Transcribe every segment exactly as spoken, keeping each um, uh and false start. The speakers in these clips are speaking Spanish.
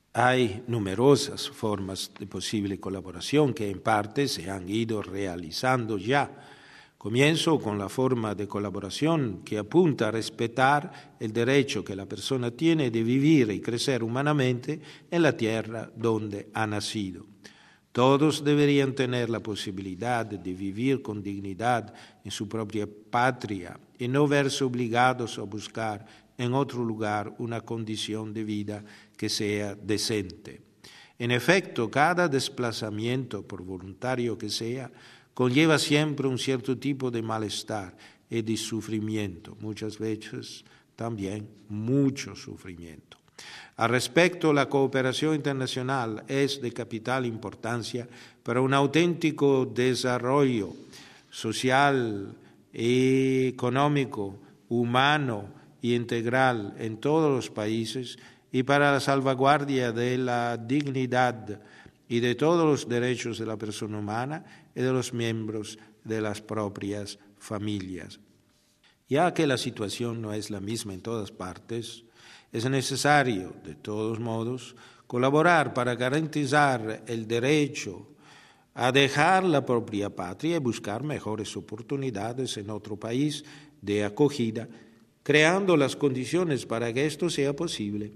Hay numerosas formas de posible colaboración que en parte se han ido realizando ya. Comienzo con la forma de colaboración que apunta a respetar el derecho que la persona tiene de vivir y crecer humanamente en la tierra donde ha nacido. Todos deberían tener la posibilidad de vivir con dignidad en su propia patria y no verse obligados a buscar en otro lugar una condición de vida que sea decente. En efecto, cada desplazamiento, por voluntario que sea, conlleva siempre un cierto tipo de malestar y de sufrimiento, muchas veces también mucho sufrimiento. Al respecto, la cooperación internacional es de capital importancia para un auténtico desarrollo social, económico, humano y integral en todos los países y para la salvaguardia de la dignidad y de todos los derechos de la persona humana y de los miembros de las propias familias. Ya que la situación no es la misma en todas partes, es necesario, de todos modos, colaborar para garantizar el derecho a dejar la propia patria y buscar mejores oportunidades en otro país de acogida, creando las condiciones para que esto sea posible.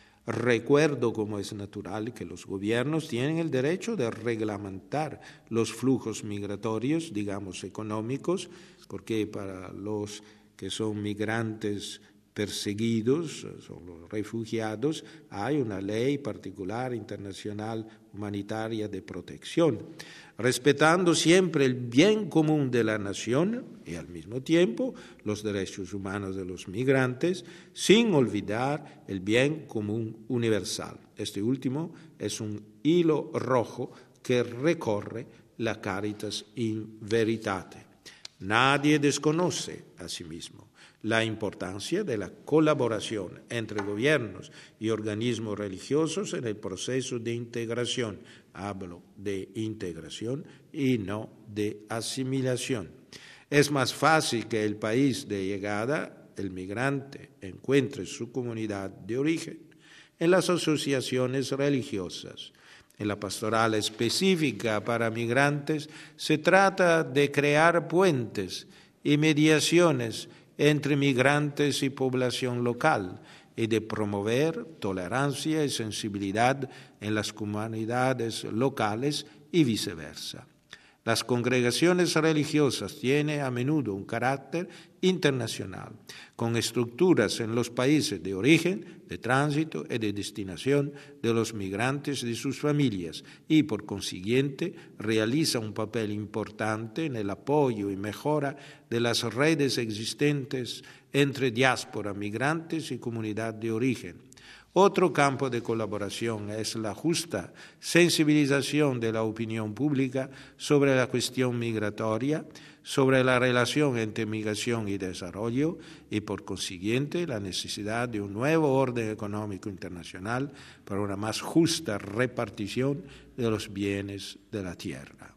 Recuerdo, como es natural, que los gobiernos tienen el derecho de reglamentar los flujos migratorios, digamos económicos, porque para los que son migrantes perseguidos, son los refugiados, hay una ley particular internacional humanitaria de protección, respetando siempre el bien común de la nación y al mismo tiempo los derechos humanos de los migrantes, sin olvidar el bien común universal. Este último es un hilo rojo que recorre la Caritas in Veritate. Nadie desconoce a sí mismo la importancia de la colaboración entre gobiernos y organismos religiosos en el proceso de integración. Hablo de integración y no de asimilación. Es más fácil que el país de llegada, el migrante, encuentre su comunidad de origen en las asociaciones religiosas. En la pastoral específica para migrantes se trata de crear puentes y mediaciones entre migrantes y población local y de promover tolerancia y sensibilidad en las comunidades locales y viceversa. Las congregaciones religiosas tienen a menudo un carácter internacional, con estructuras en los países de origen, de tránsito y de destinación de los migrantes y de sus familias y, por consiguiente, realiza un papel importante en el apoyo y mejora de las redes existentes entre diáspora, migrantes y comunidad de origen. Otro campo de colaboración es la justa sensibilización de la opinión pública sobre la cuestión migratoria, sobre la relación entre migración y desarrollo y, por consiguiente, la necesidad de un nuevo orden económico internacional para una más justa repartición de los bienes de la tierra.